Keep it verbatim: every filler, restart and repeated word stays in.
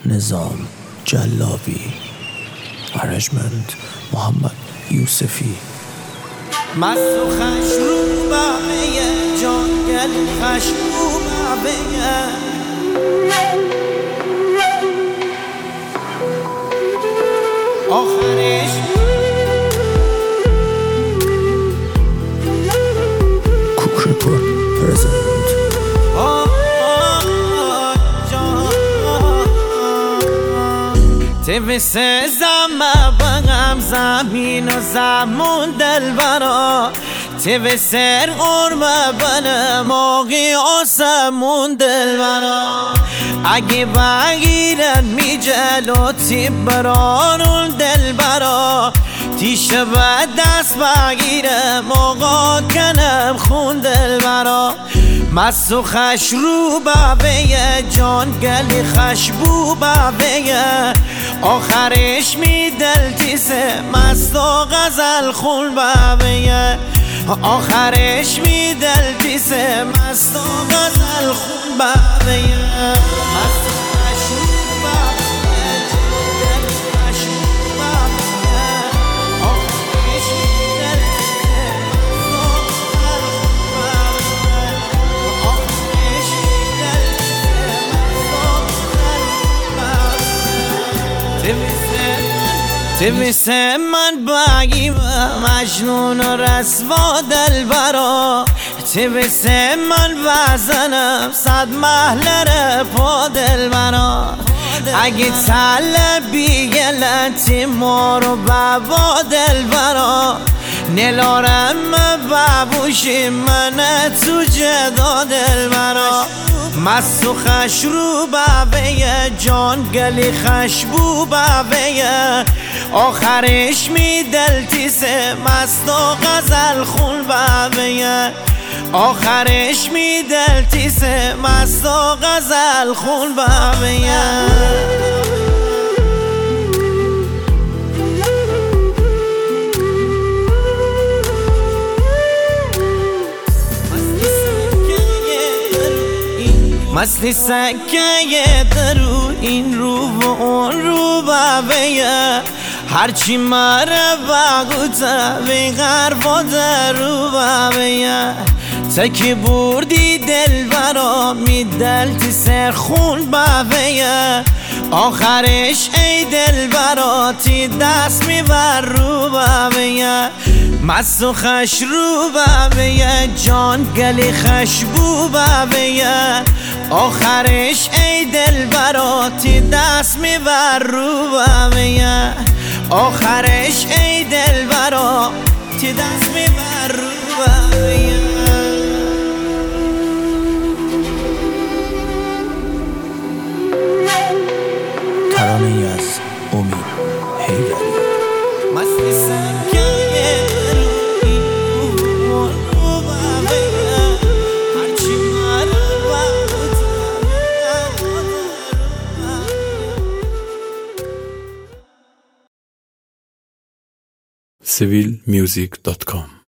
نظام جلاوی، ارنجمنت محمد یوسفی. مست و خش رو بقیه جان گل خش رو بقیه آخرش کوک رکورد پرزنت. توسه زمه بغم زمین و زمون دل برا توسه قرمه بنم آقی آسمون دل برا اگه بگیرن می جلوتی برانون دل برا تیشه به دست بگیرم آقا کنم خون دل برا مست و خش رو ببیه جان گلی خش بو ببیه آخرش می دل تیسه مست و غزل خون ببیه آخرش می دل تیسه مست و غزل خون ببیه مست و خش رو ببیه جان گلی خش بو ببیه آخرش می دل تیسه مست و غزل خون ببیه توسه من بگیم مجنون و رسوا دل برا توسه من بزنم صد محلر پا دل برا اگه طلبی گلتی ما رو بابا دل برا نلارم ببوشی من تو جدا دل برا مست و خش رو ببیه جان گلی خش بو ببیه آخرش می دل تیسه مست و غزل خون ببیه آخرش می دل تیسه مست و غزل خون ببیه مستی سکه درو این رو و اون رو ببیه هرچی مره بگو تبی غرب و درو ببیه تکی بردی دل برا می دل تی سر خون ببیه آخرش ای دل برا تی دست می بر رو ببیه مست و خش رو ببیه جان گلی خش بو ببیه آخرش ای دل برا تی دست می بر رو ببیه آخرش ای دل برا تی دست می بر رو ببیه ترانه ای از امید حیدری. مستی سکه سیویل میوزیک دات کام